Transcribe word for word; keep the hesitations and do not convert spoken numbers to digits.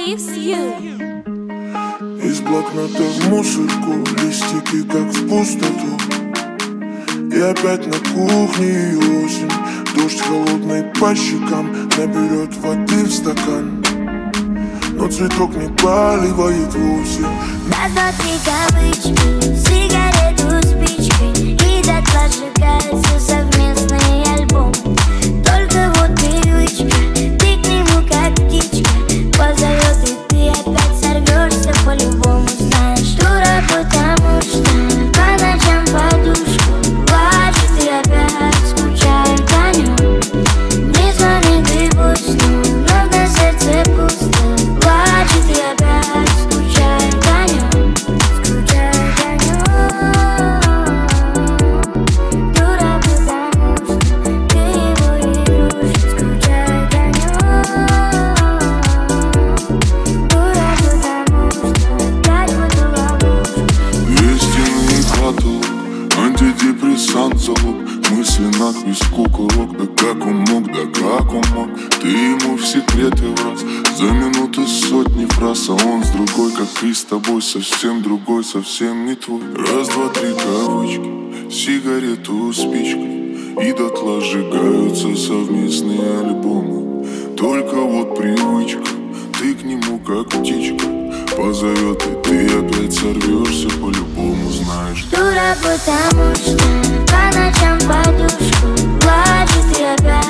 leaves you. Из блокнота в мусорку, листики как в пустоту. И опять на кухне и осень. Дождь холодный по щекам наберет воды в стакан, но цветок не поливает вовсе. Раз, два, три кавычки, сигарету спичкой, и дотла сжигается совместный альбом. Только вот привычка, ты к нему как птичка позовет, и ты опять сорвешься по-любому. Знаешь, дура, потому что по ночам подушку плачет и опять скучает по нем. Не звони, ты пусть, но на сердце пусто. Плачет и опять скучает по нем, скучает по нем. Дура, потому что ты его игрушка, скучает по нем. Дура, потому что опять в эту ловушку. Вестенный каталог, антидепрессант залог. Мысли надпись кукурок, да как он мог, да как он мог. Ты ему в секреты враз, за минуты сотни фраз. А он с другой, как и с тобой, совсем другой, совсем не твой. Раз, два, три кавычки, сигарету спичкой, и дотла сжигаются совместные альбомы. Только вот привычка, ты к нему как птичка позовет, и ты опять сорвешься по-любому, знаешь. Дура, потому что по ночам подушку плачет и опять